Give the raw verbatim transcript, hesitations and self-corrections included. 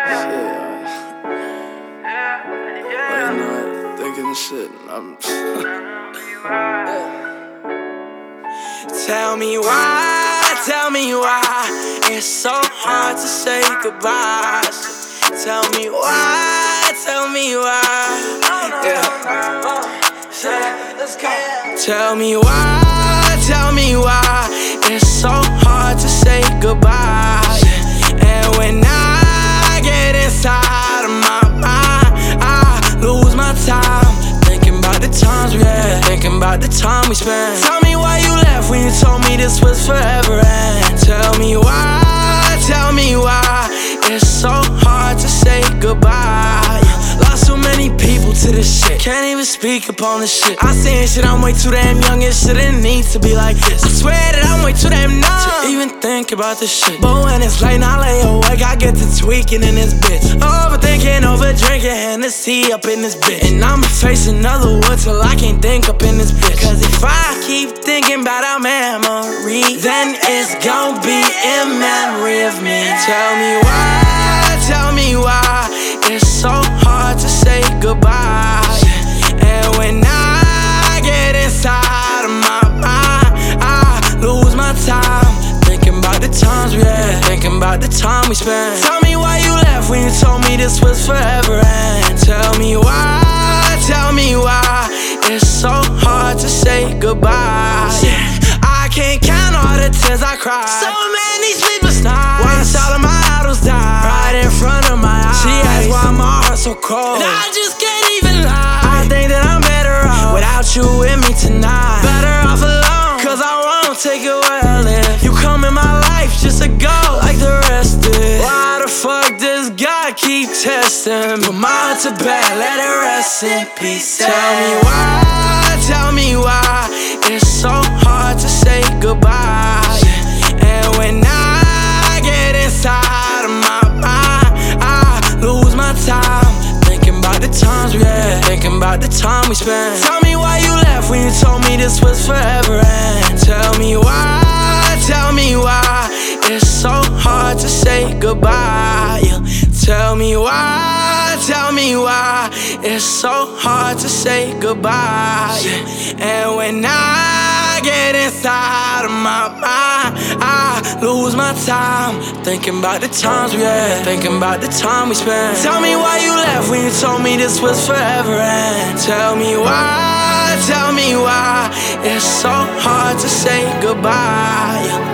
Late night, thinking shit. I'm Tell me why, tell me why it's so hard to say goodbye. Tell me why, tell me why. Yeah. Tell me why, tell me why it's so hard to say goodbye. And when I get inside of my mind, I lose my time thinking about the times we had, thinking about the time we spent. Tell me why you left when you told me this was forever. And tell me why, tell me why it's so hard to say goodbye. Lost so many people to this shit, can't even speak upon this shit. I seen shit, I'm way too damn young, and shit it needs to be like this. I swear that I'm way too damn numb to even think about this shit. But when it's late and I lay awake, I get to tweaking in this bitch. Overthinking, over drinking, Hennessy up in this bitch. And I'ma face another wood till I can't think up in this bitch. Cause if I keep thinking about our memory, then it's gon' be in memory of me. Tell me why, tell me why it's so hard to say goodbye. And when I get inside of my mind, I lose my time thinking about the times we had, thinking about the time we spent. Tell me why you left when you told me this was forever. And tell me why, tell me why it's so hard to say goodbye. I can't count all the tears I cried, so many sleepless nights, watch all of my idols die right in front of my eyes. She asked why my heart's so cold, and I just can't even lie. I think that I'm better off without you with me tonight. Better off alone, cause I won't take it well if you come in my life just to go like the rest did. Why the fuck does God keep testing? Put mine to bed, let it rest in peace. Tell me why, tell me why it's so hard to say goodbye. And when I get inside of my mind, I lose my time thinking about the times we had, thinking about the time we spent. Tell me why you left when you told me this was forever. And tell me why, tell me why it's so hard to say goodbye. Tell me why, tell me why it's so hard to say goodbye. And when I get inside of my mind, I lose my time thinking about the times we had, thinking about the time we spent. Tell me why you left when you told me this was forever. And tell me why, tell me why it's so hard to say goodbye.